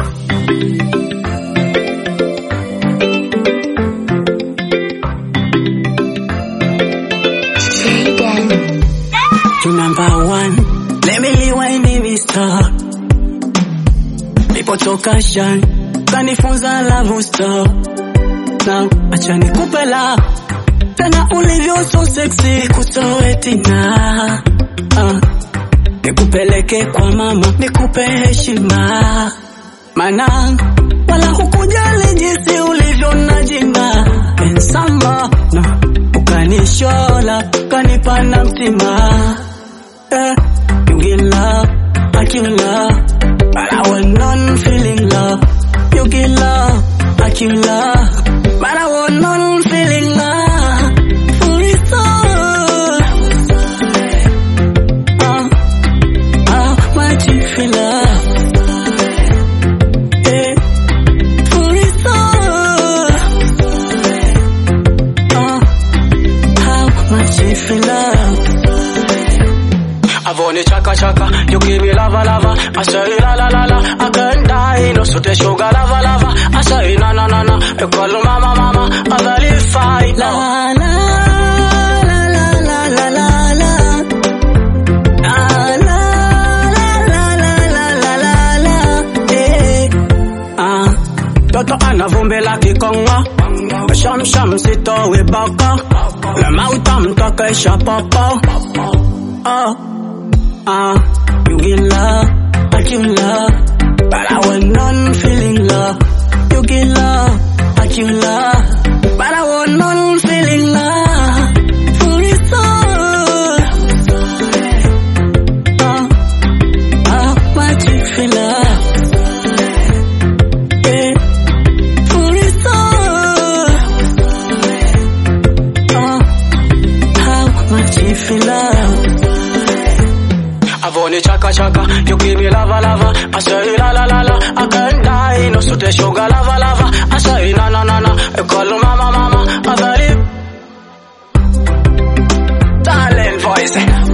You number one, let me rewind the star. Nipotoka shine, kanifunza love star. Now, acha nikupe la, tena ulivyo so sexy kutoe tina. Nikupeleke kwa mama, nikupe heshima. Mana, wala hukujali jinsi ulivyo na jina. Ensamba, na ukanishola, ukanipana mtima. You give love, I give love, but I want none feeling love. You give love, I give love, but I want none feeling love. For it's all, much you feel love. For it's all, how much you feel love. Avoni chaka chaka, you give me lava lava. I say la la la la, I can't die. No so te sugar lava lava. I say na na na na, you call mama mama. I verify la la la la la la la la la. Toto anavumbi la kikonga, sham sham sito we baka. La mautam toka isha papa. You give love, I give love, but I want none feeling love. You give love, I give love, but I want none feeling love. For it's all, much you feel love. For it's all, how much you feel love. Avoni chaka chaka, you give me lava lava. I say la la la la, I can't die. No so te sugar lava lava. I say na na na na, you call mama mama. I got it. Talent voice.